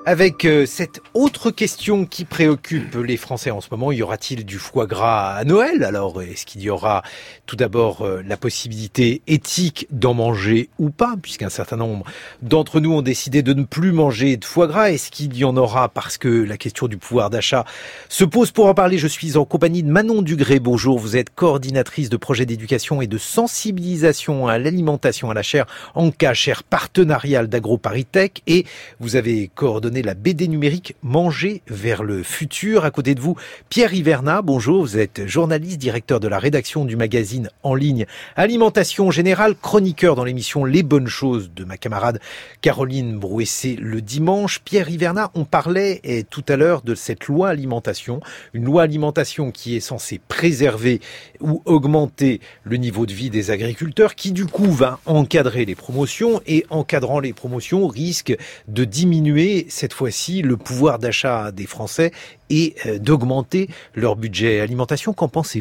Avec cette autre question qui préoccupe les Français en ce moment, y aura-t-il du foie gras à Noël? Alors, est-ce qu'il y aura tout d'abord la possibilité éthique d'en manger ou pas, puisqu'un certain nombre d'entre nous ont décidé de ne plus manger de foie gras? Est-ce qu'il y en aura parce que la question du pouvoir d'achat se pose? Pour en parler, je suis en compagnie de Manon Dugré. Bonjour, vous êtes coordinatrice de projets d'éducation et de sensibilisation à l'alimentation à la chaire Anka, chaire partenariale d'AgroParisTech, et vous avez coordonné la BD numérique Manger vers le futur. À côté de vous, Pierre Hivernat. Bonjour, vous êtes journaliste, directeur de la rédaction du magazine en ligne Alimentation Générale, chroniqueur dans l'émission Les Bonnes Choses de ma camarade Caroline Brouessé le dimanche. Pierre Hivernat, on parlait tout à l'heure de cette loi alimentation, une loi alimentation qui est censée préserver ou augmenter le niveau de vie des agriculteurs, qui du coup va encadrer les promotions, et encadrant les promotions risque de diminuer cette fois-ci le pouvoir d'achat des Français et d'augmenter leur budget alimentation. Qu'en pensez-vous ?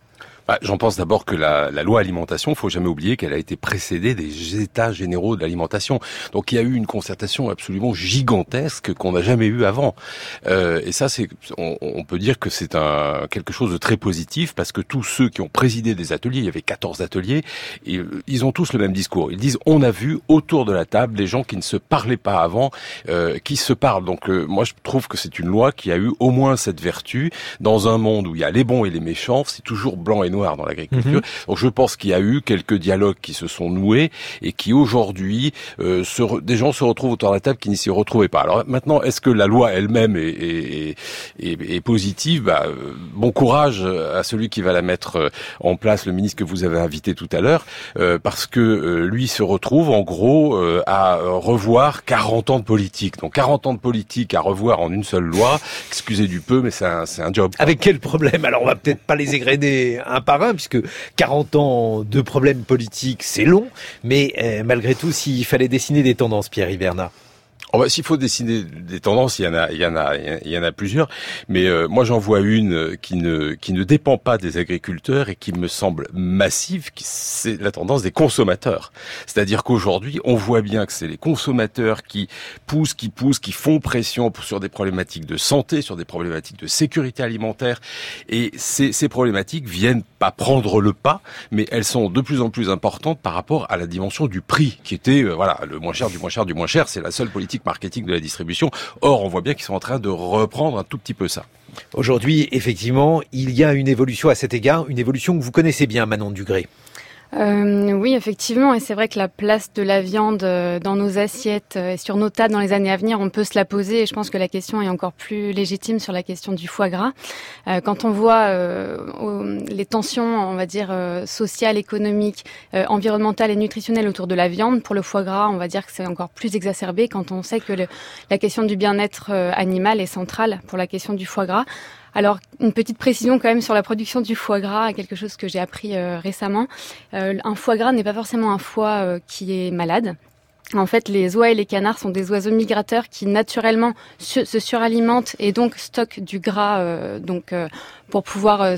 J'en pense d'abord que la loi alimentation, faut jamais oublier qu'elle a été précédée des états généraux de l'alimentation. Donc il y a eu une concertation absolument gigantesque qu'on n'a jamais eue avant. Et ça, on peut dire que c'est quelque chose de très positif, parce que tous ceux qui ont présidé des ateliers, il y avait 14 ateliers, et ils ont tous le même discours. Ils disent: on a vu autour de la table des gens qui ne se parlaient pas avant, qui se parlent. Donc moi je trouve que c'est une loi qui a eu au moins cette vertu. Dans un monde où il y a les bons et les méchants, c'est toujours blanc et noir dans l'agriculture. Donc je pense qu'il y a eu quelques dialogues qui se sont noués et qui aujourd'hui des gens se retrouvent autour de la table qui n'y s'y retrouvaient pas. Alors maintenant, est-ce que la loi elle-même est positive? Bon courage à celui qui va la mettre en place, le ministre que vous avez invité tout à l'heure, parce que lui se retrouve en gros à revoir 40 ans de politique. Donc 40 ans de politique à revoir en une seule loi, excusez du peu, mais c'est un job. Avec quel problème? Alors on va peut-être pas les égrener un par un, puisque 40 ans de problèmes politiques, c'est long, mais malgré tout, s'il fallait dessiner des tendances, Pierre Hivernat. S'il faut dessiner des tendances, il y en a plusieurs, mais moi j'en vois une qui ne dépend pas des agriculteurs et qui me semble massive, c'est la tendance des consommateurs. C'est-à-dire qu'aujourd'hui, on voit bien que c'est les consommateurs qui poussent, qui font pression sur des problématiques de santé, sur des problématiques de sécurité alimentaire, et ces problématiques viennent pas prendre le pas, mais elles sont de plus en plus importantes par rapport à la dimension du prix, qui était le moins cher du moins cher du moins cher. C'est la seule politique marketing de la distribution. Or, on voit bien qu'ils sont en train de reprendre un tout petit peu ça. Aujourd'hui, effectivement, il y a une évolution à cet égard, une évolution que vous connaissez bien, Manon Dugré. Oui, effectivement, et c'est vrai que la place de la viande dans nos assiettes et sur nos tables dans les années à venir, on peut se la poser, et je pense que la question est encore plus légitime sur la question du foie gras. Quand on voit les tensions, on va dire, sociales, économiques, environnementales et nutritionnelles autour de la viande, pour le foie gras, on va dire que c'est encore plus exacerbé quand on sait que la question du bien-être animal est centrale pour la question du foie gras. Alors, une petite précision quand même sur la production du foie gras, quelque chose que j'ai appris récemment. Un foie gras n'est pas forcément un foie qui est malade. En fait, les oies et les canards sont des oiseaux migrateurs qui naturellement se suralimentent et donc stockent du gras, pour pouvoir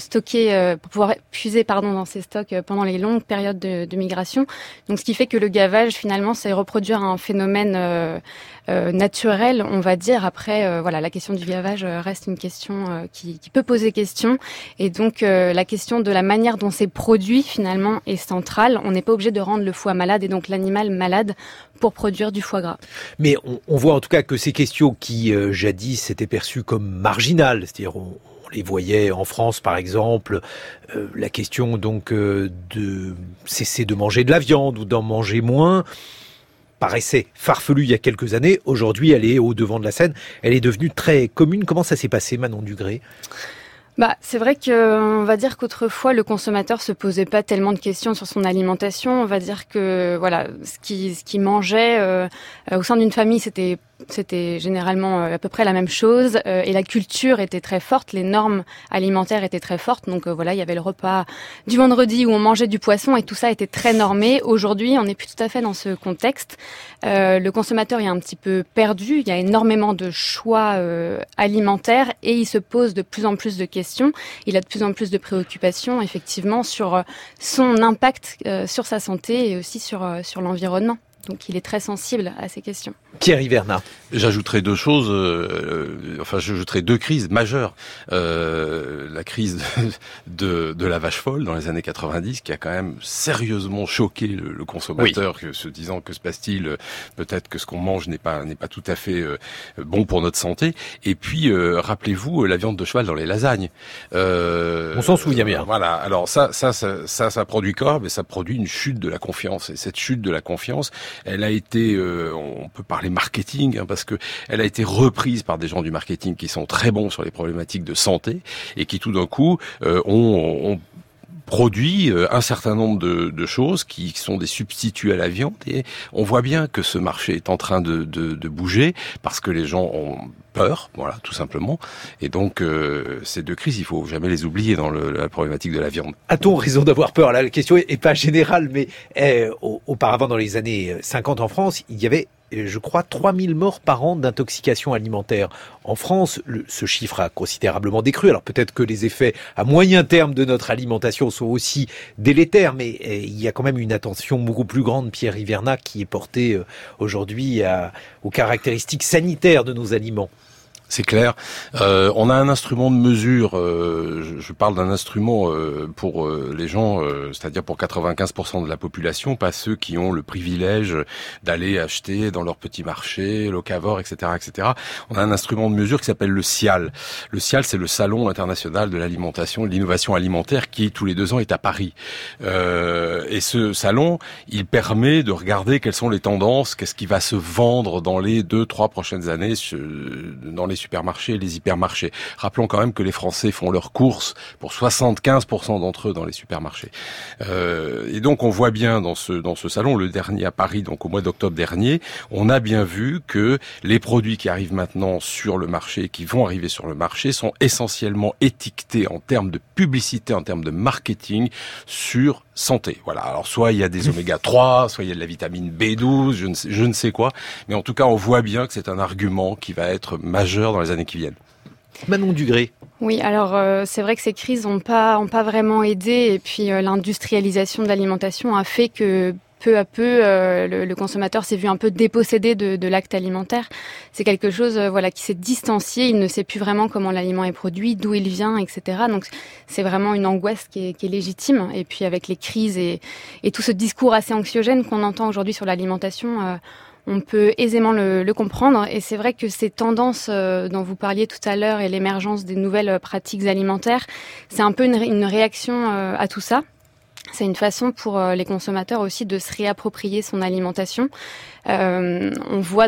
puiser dans ces stocks pendant les longues périodes de migration. Donc, ce qui fait que le gavage, finalement, c'est reproduire un phénomène naturel, on va dire. Après, la question du gavage reste une question qui peut poser question. Et donc, la question de la manière dont c'est produit, finalement, est centrale. On n'est pas obligé de rendre le foie malade et donc l'animal malade pour produire du foie gras. Mais on voit en tout cas que ces questions qui, jadis, étaient perçues comme marginales, c'est-à-dire on les voyait en France, par exemple, la question donc de cesser de manger de la viande ou d'en manger moins, paraissait farfelue il y a quelques années. Aujourd'hui, elle est au devant de la scène. Elle est devenue très commune. Comment ça s'est passé, Manon Dugré ? C'est vrai qu'on va dire qu'autrefois, le consommateur se posait pas tellement de questions sur son alimentation. On va dire que, ce qu'il mangeait au sein d'une famille, c'était généralement à peu près la même chose, et la culture était très forte, les normes alimentaires étaient très fortes, donc il y avait le repas du vendredi où on mangeait du poisson et tout ça était très normé. Aujourd'hui, on n'est plus tout à fait dans ce contexte. Le consommateur est un petit peu perdu, il y a énormément de choix alimentaires et il se pose de plus en plus de questions. Il a de plus en plus de préoccupations, effectivement, sur son impact sur sa santé et aussi sur l'environnement. Donc il est très sensible à ces questions. Pierre Hivernat. J'ajouterai deux choses, j'ajouterai deux crises majeures. La crise de la vache folle dans les années 90, qui a quand même sérieusement choqué le consommateur, se disant que se passe-t-il, peut-être que ce qu'on mange n'est pas tout à fait bon pour notre santé. Et puis, rappelez-vous, la viande de cheval dans les lasagnes. On s'en souvient bien. Voilà. Alors ça produit quoi? Mais ça produit une chute de la confiance. Et cette chute de la confiance, elle a été, on peut parler marketing, parce que elle a été reprise par des gens du marketing qui sont très bons sur les problématiques de santé et qui tout d'un coup ont produit un certain nombre de choses qui sont des substituts à la viande, et on voit bien que ce marché est en train de bouger parce que les gens ont peur, voilà, tout simplement. Et donc ces deux crises, il faut jamais les oublier dans la problématique de la viande. A-t-on raison d'avoir peur? Là, la question est pas générale, mais auparavant, dans les années 50 en France, il y avait, je crois, 3000 morts par an d'intoxication alimentaire. En France, ce chiffre a considérablement décru. Alors peut-être que les effets à moyen terme de notre alimentation sont aussi délétères, mais il y a quand même une attention beaucoup plus grande, Pierre Hivernat, qui est portée aujourd'hui aux caractéristiques sanitaires de nos aliments. C'est clair. On a un instrument de mesure. Je parle d'un instrument pour les gens, c'est-à-dire pour 95% de la population, pas ceux qui ont le privilège d'aller acheter dans leur petit marché, locavore, etc., etc. On a un instrument de mesure qui s'appelle le SIAL. Le SIAL, c'est le Salon international de l'alimentation et de l'innovation alimentaire, qui tous les 2 ans est à Paris. Et ce salon, il permet de regarder quelles sont les tendances, qu'est-ce qui va se vendre dans les 2-3 prochaines années dans les supermarchés et les hypermarchés. Rappelons quand même que les Français font leurs courses pour 75% d'entre eux dans les supermarchés. Et donc on voit bien dans ce salon, le dernier à Paris, donc au mois d'octobre dernier, on a bien vu que les produits qui arrivent maintenant sur le marché, qui vont arriver sur le marché, sont essentiellement étiquetés en termes de publicité, en termes de marketing, sur santé. Voilà. Alors soit il y a des oméga 3, soit il y a de la vitamine B12, je ne sais quoi, mais en tout cas on voit bien que c'est un argument qui va être majeur dans les années qui viennent. Manon Dugré. Oui, alors c'est vrai que ces crises n'ont pas vraiment aidé, et puis l'industrialisation de l'alimentation a fait que peu à peu, le consommateur s'est vu un peu dépossédé de l'acte alimentaire. C'est quelque chose, qui s'est distancié. Il ne sait plus vraiment comment l'aliment est produit, d'où il vient, etc. Donc, c'est vraiment une angoisse qui est légitime. Et puis, avec les crises et tout ce discours assez anxiogène qu'on entend aujourd'hui sur l'alimentation, on peut aisément le comprendre. Et c'est vrai que ces tendances dont vous parliez tout à l'heure et l'émergence des nouvelles pratiques alimentaires, c'est un peu une réaction à tout ça. C'est une façon pour les consommateurs aussi de se réapproprier son alimentation. On voit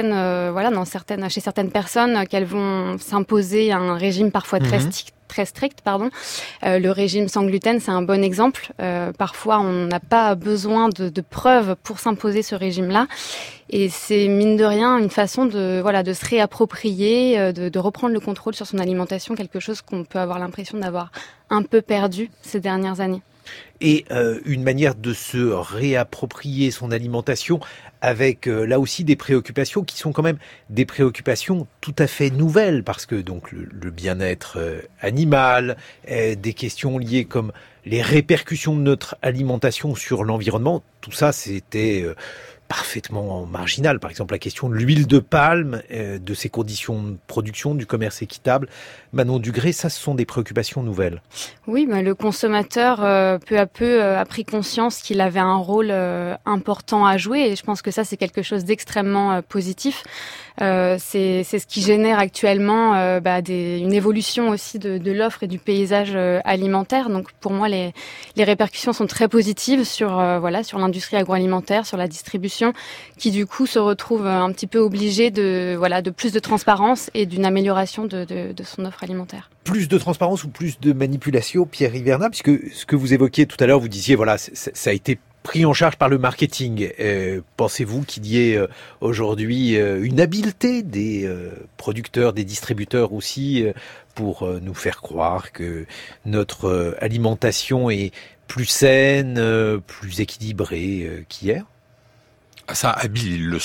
chez certaines personnes qu'elles vont s'imposer un régime parfois très strict. Le régime sans gluten, c'est un bon exemple. Parfois, on n'a pas besoin de preuves pour s'imposer ce régime-là. Et c'est, mine de rien, une façon de se réapproprier, de reprendre le contrôle sur son alimentation, quelque chose qu'on peut avoir l'impression d'avoir un peu perdu ces dernières années. Et une manière de se réapproprier son alimentation avec là aussi des préoccupations qui sont quand même des préoccupations tout à fait nouvelles, parce que donc le bien-être animal, des questions liées comme les répercussions de notre alimentation sur l'environnement, tout ça c'était parfaitement marginal. Par exemple, la question de l'huile de palme, de ses conditions de production, du commerce équitable. Manon Dugré, ça, ce sont des préoccupations nouvelles. Oui, le consommateur, peu à peu, a pris conscience qu'il avait un rôle important à jouer. Et je pense que ça, c'est quelque chose d'extrêmement positif. C'est ce qui génère actuellement une évolution aussi de l'offre et du paysage alimentaire. Donc, pour moi, les répercussions sont très positives sur l'industrie agroalimentaire, sur la distribution, qui du coup se retrouve un petit peu obligé de plus de transparence et d'une amélioration de son offre alimentaire. Plus de transparence ou plus de manipulation, Pierre Hivernat, puisque ce que vous évoquiez tout à l'heure, vous disiez ça a été pris en charge par le marketing. Pensez-vous qu'il y ait aujourd'hui une habileté des producteurs, des distributeurs aussi, pour nous faire croire que notre alimentation est plus saine, plus équilibrée qu'hier ? Ça, habiles, ils le sont.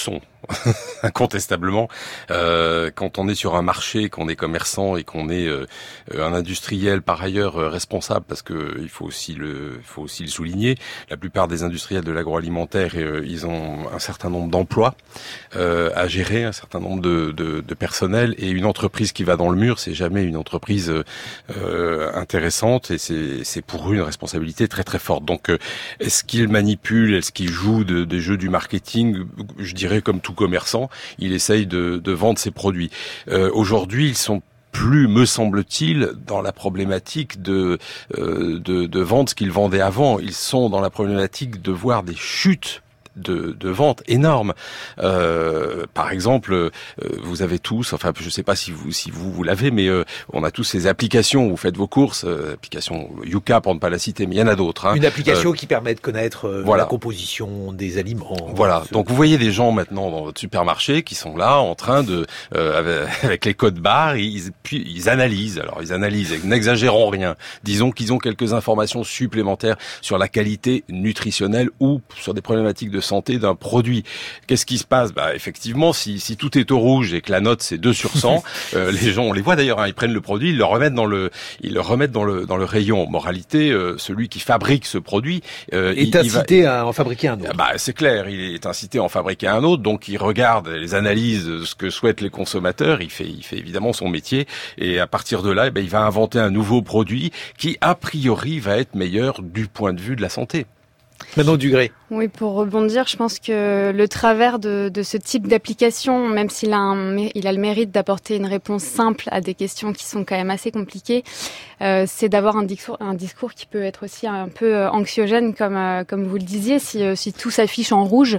incontestablement. Quand on est sur un marché, qu'on est commerçant et qu'on est un industriel par ailleurs responsable, parce que il faut aussi le souligner, la plupart des industriels de l'agroalimentaire, ils ont un certain nombre d'emplois à gérer, un certain nombre de personnel, et une entreprise qui va dans le mur, c'est jamais une entreprise intéressante, et c'est pour eux une responsabilité très très forte. Donc est-ce qu'ils manipulent, est-ce qu'ils jouent des jeux du marketing? Je dirais comme tout commerçant, il essaye de vendre ses produits. Aujourd'hui, ils sont plus, me semble-t-il, dans la problématique de vendre ce qu'ils vendaient avant. Ils sont dans la problématique de voir des chutes de vente énormes. Par exemple, vous avez tous, enfin je sais pas si vous l'avez, mais on a tous ces applications où vous faites vos courses, application Yuka pour ne pas la citer, mais il y en a d'autres. Hein. Une application qui permet de connaître la composition des aliments. Voilà. Donc vous voyez des gens maintenant dans votre supermarché qui sont là en train de avec les codes barres, ils analysent. Alors ils analysent, n'exagérons rien. Disons qu'ils ont quelques informations supplémentaires sur la qualité nutritionnelle ou sur des problématiques de santé d'un produit. Qu'est-ce qui se passe? Effectivement, si tout est au rouge et que la note c'est 2 sur 100, les gens, on les voit d'ailleurs, hein, ils prennent le produit, ils le remettent dans le rayon. Moralité, celui qui fabrique ce produit est incité à en fabriquer un autre. C'est clair, il est incité à en fabriquer un autre, donc il regarde les analyses de ce que souhaitent les consommateurs, il fait évidemment son métier, et à partir de là, il va inventer un nouveau produit qui a priori va être meilleur du point de vue de la santé. Manon Dugré. Oui, pour rebondir, je pense que le travers de ce type d'application, même s'il il a le mérite d'apporter une réponse simple à des questions qui sont quand même assez compliquées, c'est d'avoir un discours qui peut être aussi un peu anxiogène, comme vous le disiez, si tout s'affiche en rouge.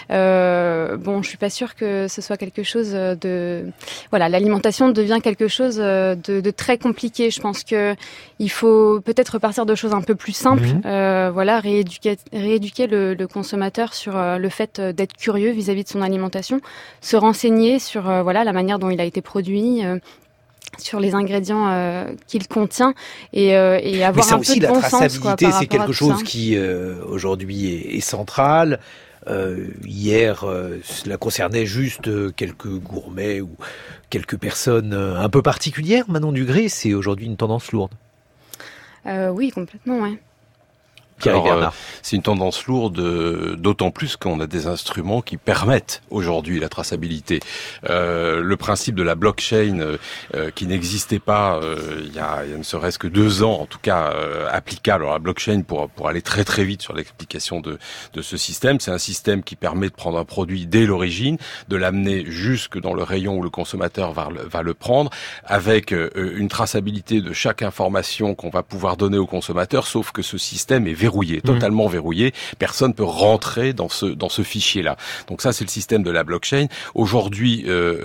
Je suis pas sûre que ce soit quelque chose l'alimentation devient quelque chose de très compliqué. Je pense que il faut peut-être repartir de choses un peu plus simples. Rééduquer le consommateur sur le fait d'être curieux vis-à-vis de son alimentation, se renseigner sur la manière dont il a été produit, sur les ingrédients qu'il contient, et avoir un peu de bon sens. Mais ça aussi, la traçabilité, c'est quelque chose qui aujourd'hui est central. Hier, cela concernait juste quelques gourmets ou quelques personnes un peu particulières. Manon Dugré, c'est aujourd'hui une tendance lourde. Oui, complètement, ouais. Alors, c'est une tendance lourde, d'autant plus qu'on a des instruments qui permettent aujourd'hui la traçabilité. Le principe de la blockchain qui n'existait pas il y a ne serait-ce que 2 ans, en tout cas applicable. Alors la blockchain, pour aller très très vite sur l'explication de ce système, c'est un système qui permet de prendre un produit dès l'origine, de l'amener jusque dans le rayon où le consommateur va le prendre, avec une traçabilité de chaque information qu'on va pouvoir donner au consommateur, sauf que ce système est verrouillé, totalement verrouillé. Personne peut rentrer dans ce fichier-là. Donc ça, c'est le système de la blockchain. Aujourd'hui,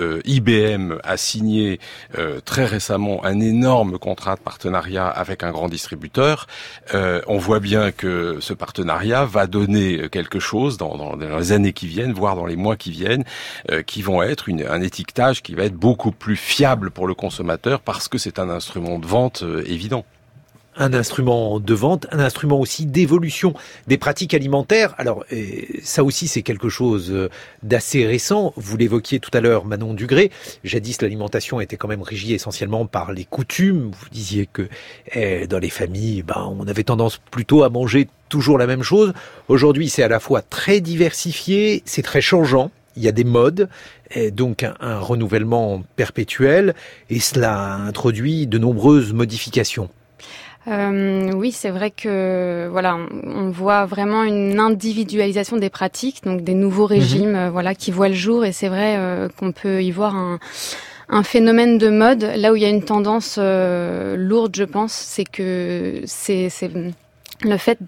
IBM a signé très récemment un énorme contrat de partenariat avec un grand distributeur. On voit bien que ce partenariat va donner quelque chose dans les années qui viennent, voire dans les mois qui viennent, qui vont être un étiquetage qui va être beaucoup plus fiable pour le consommateur, parce que c'est un instrument de vente évident. Un instrument de vente, un instrument aussi d'évolution des pratiques alimentaires. Alors, ça aussi, c'est quelque chose d'assez récent. Vous l'évoquiez tout à l'heure, Manon Dugré. Jadis, l'alimentation était quand même régie essentiellement par les coutumes. Vous disiez que dans les familles, on avait tendance plutôt à manger toujours la même chose. Aujourd'hui, c'est à la fois très diversifié, c'est très changeant. Il y a des modes, et donc un renouvellement perpétuel, et cela introduit de nombreuses modifications. Oui, c'est vrai que on voit vraiment une individualisation des pratiques, donc des nouveaux régimes qui voient le jour, et c'est vrai qu'on peut y voir un phénomène de mode. Là où il y a une tendance lourde, je pense, c'est que c'est le fait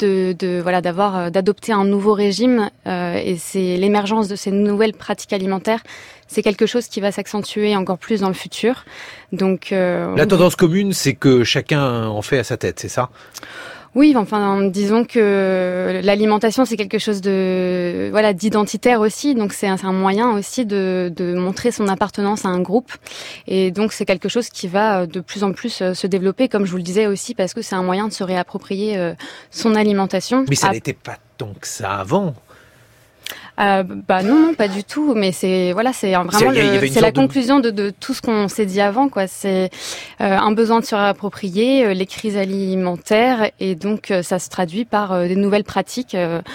d'adopter un nouveau régime, et c'est l'émergence de ces nouvelles pratiques alimentaires. C'est quelque chose qui va s'accentuer encore plus dans le futur. Donc, la tendance commune, c'est que chacun en fait à sa tête, c'est ça ? Oui, disons que l'alimentation, c'est quelque chose d'identitaire aussi. Donc, c'est un moyen aussi de montrer son appartenance à un groupe. Et donc, c'est quelque chose qui va de plus en plus se développer, comme je vous le disais aussi, parce que c'est un moyen de se réapproprier son alimentation. Mais ça n'était pas tant que ça avant. Non, pas du tout. Mais c'est la conclusion de tout ce qu'on s'est dit avant, quoi. C'est un besoin de se réapproprier les crises alimentaires, et donc ça se traduit par des nouvelles pratiques.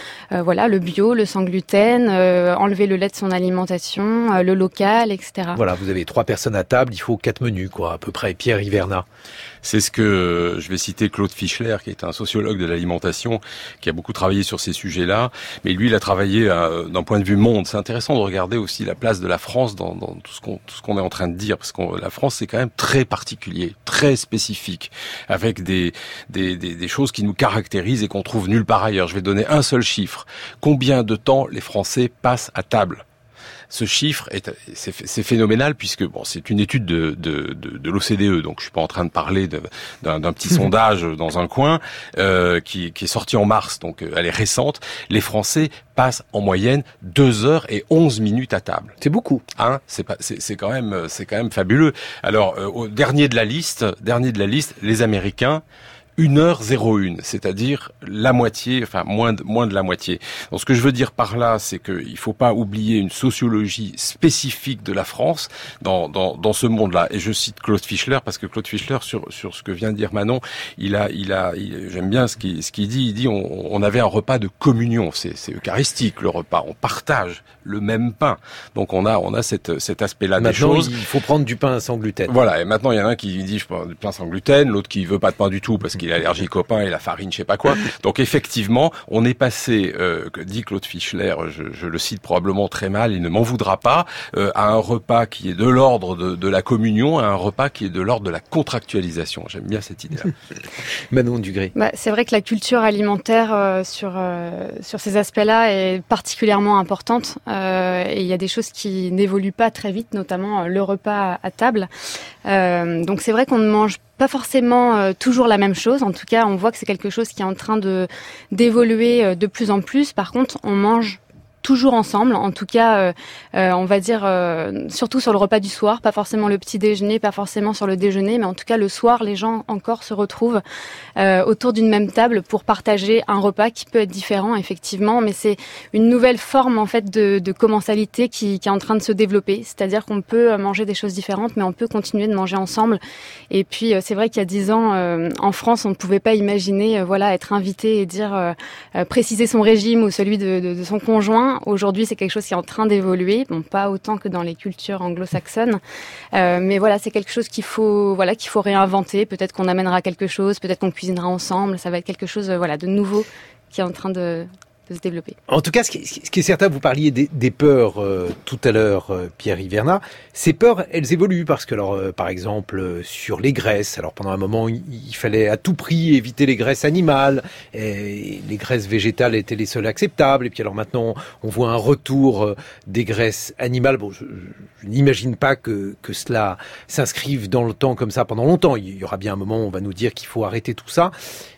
Le bio, le sans gluten, enlever le lait de son alimentation, le local, etc. Voilà, vous avez 3 personnes à table, il faut 4 menus, quoi, à peu près. Pierre Hivernat. C'est ce que je vais citer Claude Fischler, qui est un sociologue de l'alimentation, qui a beaucoup travaillé sur ces sujets-là. Mais lui, il a travaillé d'un point de vue monde. C'est intéressant de regarder aussi la place de la France dans tout ce qu'on est en train de dire, parce que la France, c'est quand même très particulier, très spécifique, avec des choses qui nous caractérisent et qu'on trouve nulle part ailleurs. Je vais donner un seul chiffre. Combien de temps les Français passent à table ? Ce chiffre c'est phénoménal, puisque c'est une étude de l'OCDE, donc je suis pas en train de parler d'un petit sondage dans un coin qui est sorti en mars, donc elle est récente. Les Français passent en moyenne 2h11 à table. C'est beaucoup. C'est quand même fabuleux. Alors au dernier de la liste, les Américains, 1h01, c'est-à-dire la moitié, enfin moins de la moitié. Donc ce que je veux dire par là, c'est qu'il faut pas oublier une sociologie spécifique de la France dans ce monde-là. Et je cite Claude Fischler, parce que Claude Fischler, sur ce que vient de dire Manon, j'aime bien ce qu'il dit. Il dit on avait un repas de communion, c'est eucharistique le repas, on partage le même pain. Donc on a cet aspect-là des choses. Maintenant, il faut prendre du pain sans gluten. Voilà, et maintenant il y en a un qui dit je prends du pain sans gluten, l'autre qui veut pas de pain du tout parce qu'il est allergique au pain et la farine, je sais pas quoi. Donc effectivement, on est passé, dit Claude Fischler, je le cite probablement très mal, il ne m'en voudra pas, à un repas qui est de l'ordre de la communion, à un repas qui est de l'ordre de la contractualisation. J'aime bien cette idée-là. Manon Dugré. C'est vrai que la culture alimentaire sur ces aspects-là est particulièrement importante, et il y a des choses qui n'évoluent pas très vite, notamment le repas à table. Donc c'est vrai qu'on ne mange pas forcément toujours la même chose. En tout cas, on voit que c'est quelque chose qui est en train d'évoluer de plus en plus. Par contre, on mange toujours ensemble, en tout cas, on va dire, surtout sur le repas du soir, pas forcément le petit déjeuner, pas forcément sur le déjeuner, mais en tout cas le soir, les gens encore se retrouvent autour d'une même table pour partager un repas qui peut être différent, effectivement, mais c'est une nouvelle forme en fait de commensalité qui est en train de se développer, c'est-à-dire qu'on peut manger des choses différentes, mais on peut continuer de manger ensemble. Et puis c'est vrai qu'il y a 10 ans, en France, on ne pouvait pas imaginer, être invité et dire préciser son régime ou celui de son conjoint. Aujourd'hui, c'est quelque chose qui est en train d'évoluer, pas autant que dans les cultures anglo-saxonnes, mais voilà, c'est quelque chose qu'il faut réinventer. Peut-être qu'on amènera quelque chose, peut-être qu'on cuisinera ensemble. Ça va être quelque chose, de nouveau qui est en train de se développer. En tout cas, ce qui est certain, vous parliez des peurs tout à l'heure, Pierre Hivernat. Ces peurs, elles évoluent parce que, par exemple, sur les graisses, pendant un moment, il fallait à tout prix éviter les graisses animales, et les graisses végétales étaient les seules acceptables. Et puis maintenant, on voit un retour des graisses animales. Je n'imagine pas que cela s'inscrive dans le temps comme ça pendant longtemps. Il y aura bien un moment où on va nous dire qu'il faut arrêter tout ça.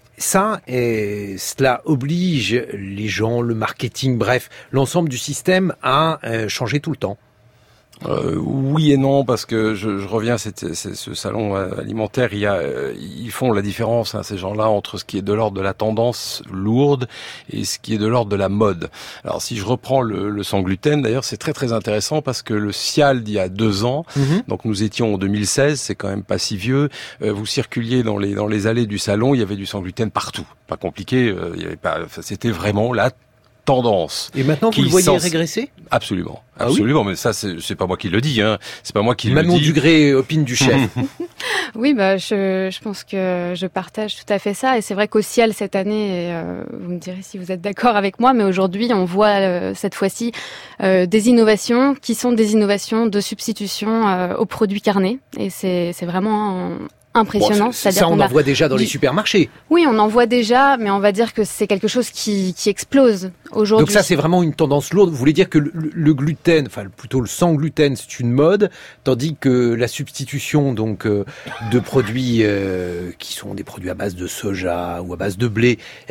Cela oblige les gens, le marketing, bref, l'ensemble du système à changer tout le temps. Oui et non, parce que je reviens à ce salon alimentaire. Ils font la différence, ces gens-là, entre ce qui est de l'ordre de la tendance lourde et ce qui est de l'ordre de la mode. Alors si je reprends le sans gluten, d'ailleurs, c'est très très intéressant parce que le SIAL d'il y a 2 ans, donc nous étions en 2016, c'est quand même pas si vieux. Vous circuliez dans les allées du salon, il y avait du sans gluten partout. Pas compliqué, c'était vraiment la tendance. Et maintenant, vous le voyez régresser ? Absolument. Ah oui, mais ça, c'est pas moi qui le dis, C'est pas moi qui le dis. Manon Dugré opine du chef. Oui, je pense que je partage tout à fait ça. Et c'est vrai qu'au Ciel, cette année, vous me direz si vous êtes d'accord avec moi, mais aujourd'hui, on voit cette fois-ci des innovations qui sont des innovations de substitution aux produits carnés. Et c'est vraiment impressionnant. Ça, on en voit déjà dans les supermarchés. Oui, on en voit déjà, mais on va dire que c'est quelque chose qui explose aujourd'hui. Donc ça, c'est vraiment une tendance lourde. Vous voulez dire que le gluten, enfin plutôt le sans gluten, c'est une mode, tandis que la substitution de produits qui sont des produits à base de soja ou à base de blé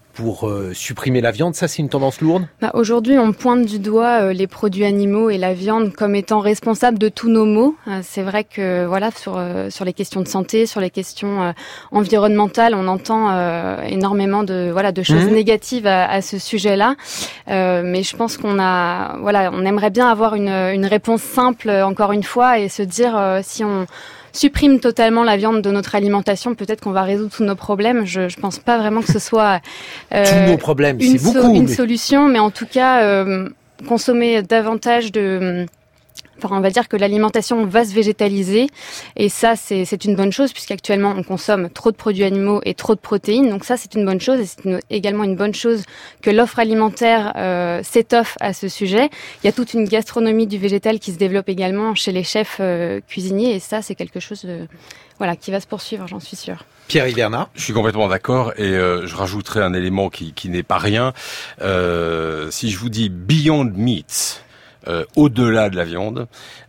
pour supprimer la viande. Ça, c'est une tendance lourde ? Aujourd'hui, on pointe du doigt les produits animaux et la viande comme étant responsables de tous nos maux. C'est vrai que voilà, sur les questions de santé, sur les questions environnementales, on entend énormément de choses négatives à ce sujet-là. Mais je pense on aimerait bien avoir une réponse simple, encore une fois, et se dire si on supprime totalement la viande de notre alimentation, peut-être qu'on va résoudre tous nos problèmes. Je pense pas vraiment que ce soit tous nos problèmes, c'est beaucoup, une solution, mais en tout cas consommer davantage de... Enfin, on va dire que l'alimentation va se végétaliser, et ça, c'est une bonne chose, puisqu'actuellement, on consomme trop de produits animaux et trop de protéines. Donc ça, c'est une bonne chose, et c'est également une bonne chose que l'offre alimentaire s'étoffe à ce sujet. Il y a toute une gastronomie du végétal qui se développe également chez les chefs cuisiniers, et ça, c'est quelque chose qui va se poursuivre, j'en suis sûre. Pierre Hivernat. Je suis complètement d'accord, et je rajouterai un élément qui n'est pas rien. Si je vous dis Beyond Meats, au-delà de la viande,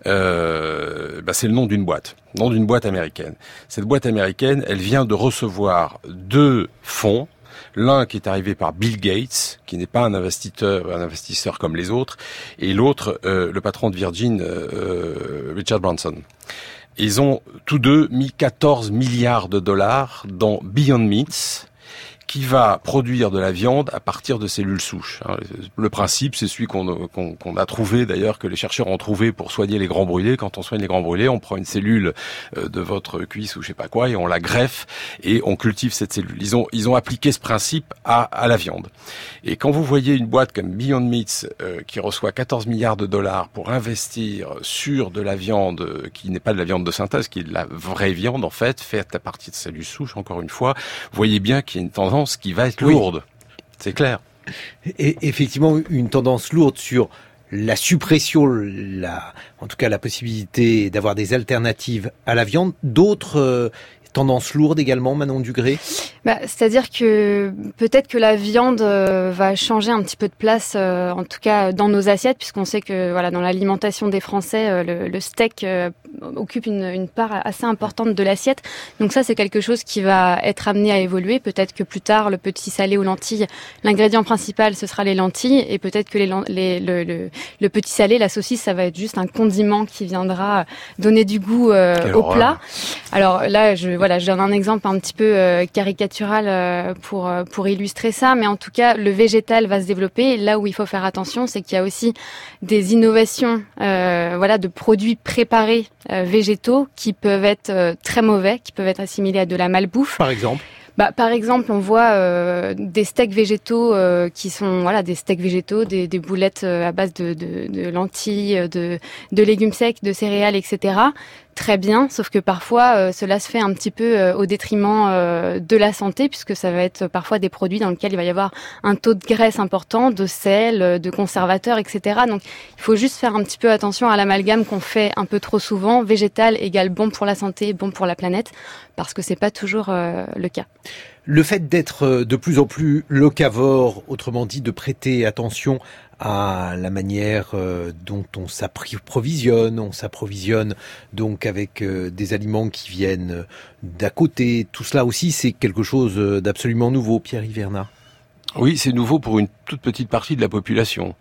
c'est le nom d'une boîte américaine. Cette boîte américaine, elle vient de recevoir 2 fonds. L'un qui est arrivé par Bill Gates, qui n'est pas un investisseur comme les autres, et l'autre, le patron de Virgin, Richard Branson. Ils ont tous deux mis 14 milliards de dollars dans Beyond Meats, qui va produire de la viande à partir de cellules souches. Le principe, c'est celui qu'on a trouvé, d'ailleurs, que les chercheurs ont trouvé pour soigner les grands brûlés. Quand on soigne les grands brûlés, on prend une cellule de votre cuisse ou je sais pas quoi, et on la greffe, et on cultive cette cellule. Ils ont appliqué ce principe à la viande. Et quand vous voyez une boîte comme Beyond Meats qui reçoit 14 milliards de dollars pour investir sur de la viande qui n'est pas de la viande de synthèse, qui est de la vraie viande, en fait, faite à partir de cellules souches, encore une fois, vous voyez bien qu'il y a une tendance qui va être lourde, c'est clair. Et effectivement, une tendance lourde sur la suppression, en tout cas la possibilité d'avoir des alternatives à la viande. D'autres tendances lourdes également, Manon Dugré ? C'est-à-dire que peut-être que la viande va changer un petit peu de place, en tout cas dans nos assiettes, puisqu'on sait que dans l'alimentation des Français, le steak occupe une part assez importante de l'assiette. Donc ça, c'est quelque chose qui va être amené à évoluer. Peut-être que plus tard, le petit salé aux lentilles, l'ingrédient principal, ce sera les lentilles, et peut-être que le petit salé, la saucisse, ça va être juste un condiment qui viendra donner du goût au plat. Alors là, je donne un exemple un petit peu caricatural pour illustrer ça, mais en tout cas, le végétal va se développer. Là où il faut faire attention, c'est qu'il y a aussi des innovations, de produits préparés végétaux qui peuvent être très mauvais, qui peuvent être assimilés à de la malbouffe. Par exemple ? Par exemple, on voit des steaks végétaux qui sont des steaks végétaux, des boulettes à base de lentilles, de légumes secs, de céréales, etc. Très bien, sauf que parfois cela se fait un petit peu au détriment de la santé, puisque ça va être parfois des produits dans lesquels il va y avoir un taux de graisse important, de sel, de conservateurs, etc. Donc il faut juste faire un petit peu attention à l'amalgame qu'on fait un peu trop souvent. Végétal égale bon pour la santé, bon pour la planète, parce que c'est pas toujours le cas. Le fait d'être de plus en plus locavore, autrement dit de prêter attention à la manière dont on s'approvisionne donc avec des aliments qui viennent d'à côté, tout cela aussi c'est quelque chose d'absolument nouveau, Pierre Hivernat. Oui, c'est nouveau pour une toute petite partie de la population.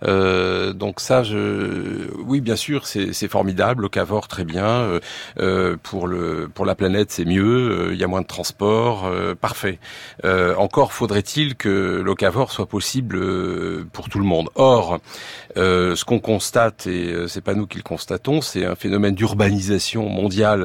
Donc ça, oui, bien sûr, c'est formidable. Locavore, très bien. Pour la planète, c'est mieux. Il y a moins de transport, parfait. Encore faudrait-il que locavore soit possible pour tout le monde. Or, ce qu'on constate, et c'est pas nous qui le constatons, c'est un phénomène d'urbanisation mondiale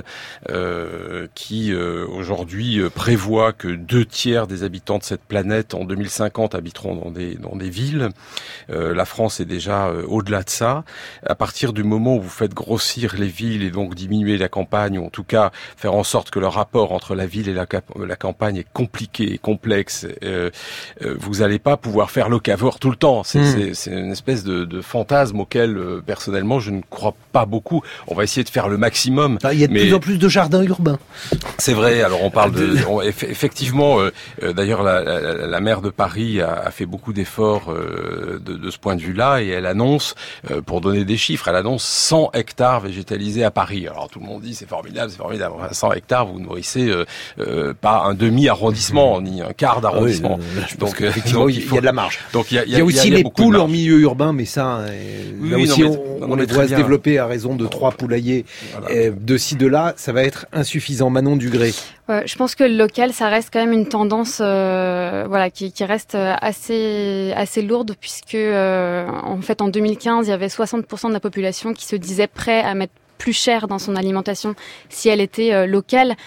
qui aujourd'hui prévoit que 2/3 des habitants de cette planète en 2050 habiteront dans des villes. La France est déjà au-delà de ça. À partir du moment où vous faites grossir les villes et donc diminuer la campagne, ou en tout cas faire en sorte que le rapport entre la ville et la campagne est compliqué et complexe, vous n'allez pas pouvoir faire locavore tout le temps. C'est une espèce de fantasme auquel personnellement je ne crois pas beaucoup. On va essayer de faire le maximum. Il y a de plus en plus de jardins urbains. C'est vrai. Alors on parle effectivement. D'ailleurs la maire de Paris Paris a fait beaucoup d'efforts de ce point de vue-là, et elle annonce, pour donner des chiffres, elle annonce 100 hectares végétalisés à Paris. Alors tout le monde dit c'est formidable. 100 hectares, vous nourrissez pas un demi-arrondissement, ni un quart d'arrondissement. Je pense qu'effectivement, il y a de la marge. Donc il y a aussi les poules en milieu urbain, mais ça, là aussi, on les voit se développer à raison de 3 poulaillers de ci, de là. Ça va être insuffisant. Manon Dugré. Je pense que le local, ça reste quand même une tendance, qui reste assez lourde, puisque en fait en 2015, il y avait 60% de la population qui se disait prêt à mettre plus cher dans son alimentation si elle était locale.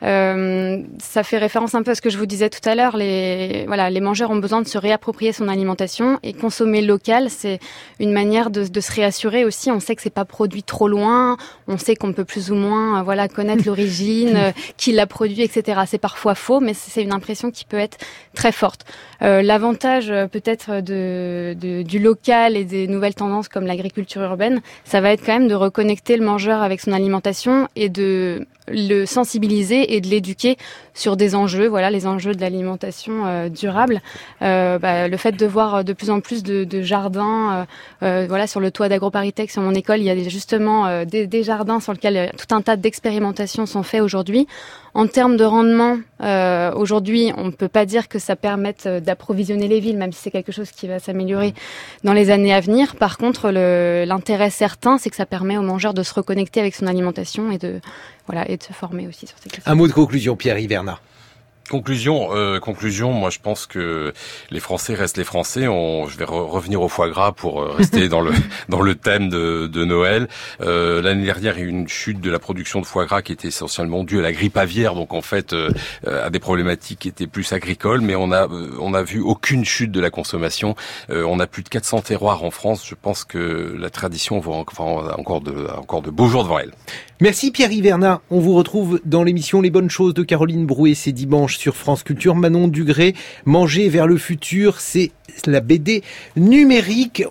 Ça fait référence un peu à ce que je vous disais tout à l'heure. Les mangeurs ont besoin de se réapproprier son alimentation, et consommer local, c'est une manière de se réassurer aussi. On sait que c'est pas produit trop loin, on sait qu'on peut plus ou moins connaître l'origine, qui l'a produit, etc. C'est parfois faux, mais c'est une impression qui peut être très forte. L'avantage peut-être du local et des nouvelles tendances comme l'agriculture urbaine, ça va être quand même de reconnecter le mangeur avec son alimentation et de le sensibiliser et de l'éduquer sur des enjeux, les enjeux de l'alimentation durable. Le fait de voir de plus en plus de jardins, sur le toit d'AgroParisTech, sur mon école, il y a justement des jardins sur lesquels tout un tas d'expérimentations sont faits aujourd'hui. En termes de rendement, aujourd'hui, on ne peut pas dire que ça permette d'approvisionner les villes, même si c'est quelque chose qui va s'améliorer dans les années à venir. Par contre, l'intérêt certain, c'est que ça permet aux mangeurs de se reconnecter avec son alimentation et de se former aussi sur ces questions. Un mot de conclusion, Pierre Hivernat. Conclusion, moi je pense que les Français restent les Français. Je vais revenir au foie gras pour rester dans le thème de Noël. L'année dernière, il y a eu une chute de la production de foie gras qui était essentiellement due à la grippe aviaire, donc en fait à des problématiques qui étaient plus agricoles, mais on a vu aucune chute de la consommation. On a plus de 400 terroirs en France. Je pense que la tradition va encore de beaux jours devant elle. Merci Pierre Hivernat. On vous retrouve dans l'émission Les Bonnes Choses de Caroline Brouet, c'est dimanche sur France Culture. Manon Dugré, Manger vers le futur, c'est la BD numérique.